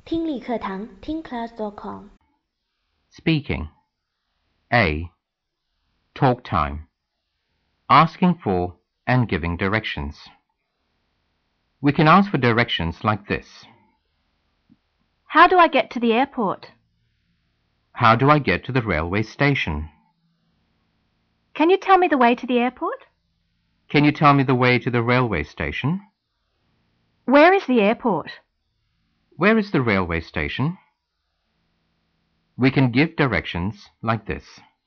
听力课堂听 class.com Speaking. A. Talk time. Asking for and giving directions. We can ask for directions like this. How do I get to the airport? How do I get to the railway station? Can you tell me the way to the airport? Can you tell me the way to the railway station? Where is the airport? Where is the railway station? We can give directions like this.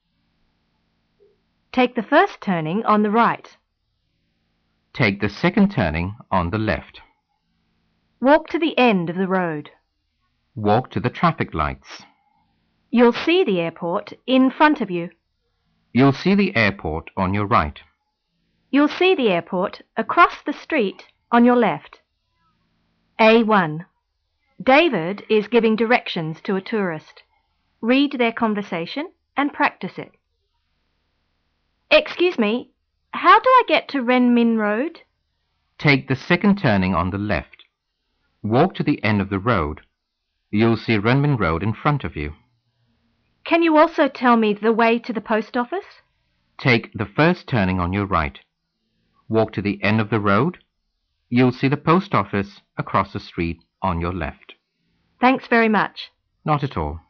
Take the first turning on the right. Take the second turning on the left. Walk to the end of the road. Walk to the traffic lights. You'll see the airport in front of you. You'll see the airport on your right. You'll see the airport across the street on your left. A1. David is giving directions to a tourist. Read their conversation and practice it. Excuse me, how do I get to Renmin Road? Take the second turning on the left. Walk to the end of the road. You'll see Renmin Road in front of you. Can you also tell me the way to the post office? Take the first turning on your right. Walk to the end of the road. You'll see the post office across the street on your left. Thanks very much. Not at all.